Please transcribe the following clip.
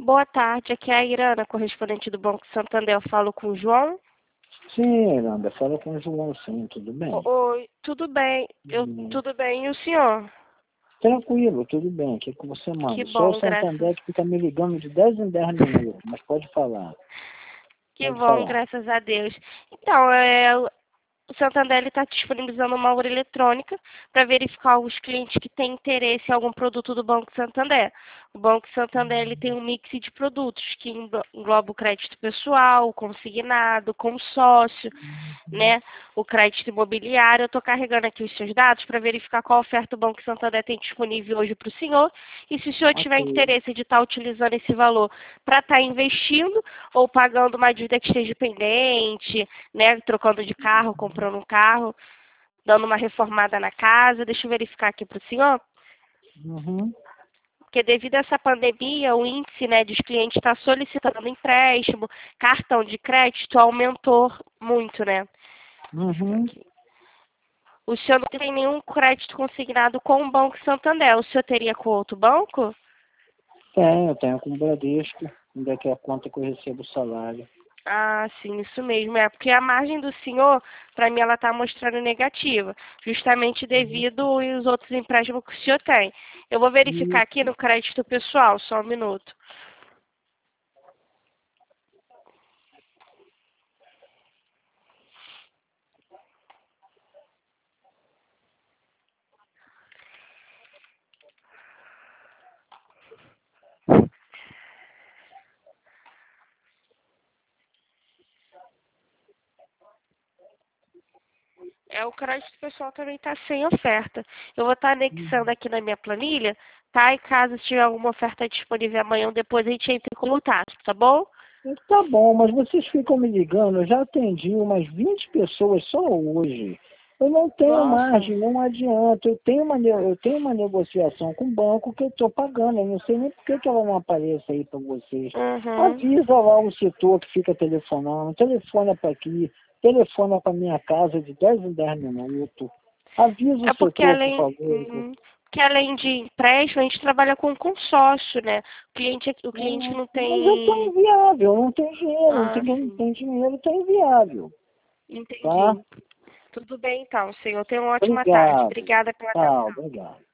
Boa tarde, aqui é a Irana, correspondente do Banco Santander. Eu falo com o João. Sim, Iranda, fala com o João, sim, tudo bem? Oi, tudo bem? Hum, Tudo bem, e o senhor? Tranquilo, tudo bem, o que que você Que manda? Só o bom, graças, Santander que fica me ligando de 10 em 10 minutos, mas pode falar, que pode bom, falar. graças a Deus. Então, o Santander está disponibilizando uma hora eletrônica para verificar os clientes que têm interesse em algum produto do Banco Santander. O Banco Santander ele tem um mix de produtos que engloba o crédito pessoal, o consignado, consórcio, né? O crédito imobiliário. Eu estou carregando aqui os seus dados para verificar qual oferta o Banco Santander tem disponível hoje para o senhor e se o senhor tiver Ok. interesse de estar utilizando esse valor para estar investindo ou pagando uma dívida que esteja pendente, né? Trocando de carro, comprando um carro, dando uma reformada na casa. Deixa eu verificar aqui para o senhor. Uhum, Porque devido a essa pandemia, o índice, né, dos clientes está solicitando empréstimo, cartão de crédito aumentou muito, né? Deixa eu ver uhum. aqui. O senhor não tem nenhum crédito consignado com o Banco Santander. O senhor teria com outro banco? Tenho com o Bradesco, onde é que é a conta que eu recebo o salário. Ah, sim, isso mesmo. É porque a margem do senhor, para mim, ela está mostrando negativa, justamente Uhum. devido aos outros empréstimos que o senhor tem. Eu vou verificar aqui no crédito pessoal, só um minuto. O crédito pessoal também está sem oferta. Eu vou estar anexando aqui na minha planilha, tá? E caso tiver alguma oferta disponível amanhã ou depois, a gente entra em contato, tá bom? Tá bom, mas vocês ficam me ligando, eu já atendi umas 20 pessoas só hoje. Eu não tenho Nossa. margem, não adianta. Eu tenho uma negociação com o banco que eu estou pagando. Eu não sei nem por que que ela não aparece aí para vocês. Uhum. Avisa lá o setor que fica telefonando, telefona para aqui, telefona para minha casa de 10 em 10 minutos. Avisa É o porque setor, por favor. que além de empréstimo, a gente trabalha com consórcio, né? O cliente não Mas eu estou tem. inviável, não tem dinheiro, não Ah, tem quem não sim. tem dinheiro, está inviável, tá? Entendi. Tudo bem então, senhor. Tenha uma ótima tarde. Obrigado. Obrigada pela Tá, atenção. obrigado.